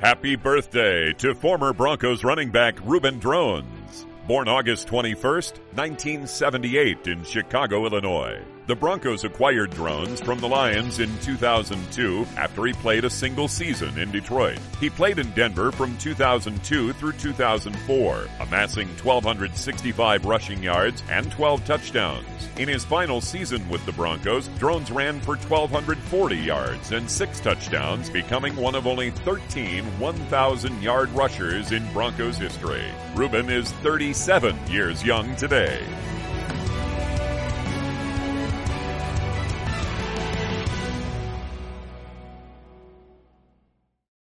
Happy birthday to former Broncos running back Reuben Drones. Born August 21st, 1978 in Chicago, Illinois. The Broncos acquired Drones from the Lions in 2002 after he played a single season in Detroit. He played in Denver from 2002 through 2004, amassing 1,265 rushing yards and 12 touchdowns. In his final season with the Broncos, Drones ran for 1,240 yards and 6 touchdowns, becoming one of only 13 1,000-yard rushers in Broncos history. Reuben is 37 years young today.